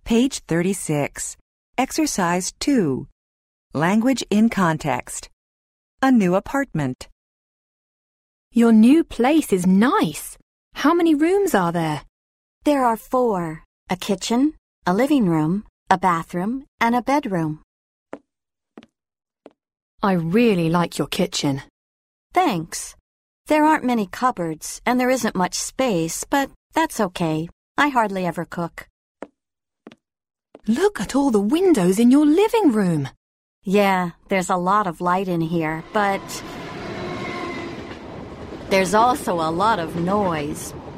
Page 36. Exercise 2. Language in context. A new apartment. Your new place is nice. How many rooms are there? There are 4. A kitchen, a living room, a bathroom, and a bedroom. I really like your kitchen. Thanks. There aren't many cupboards, and there isn't much space, but that's okay. I hardly ever cook. Look at all the windows in your living room. Yeah, there's a lot of light in here, but there's also a lot of noise.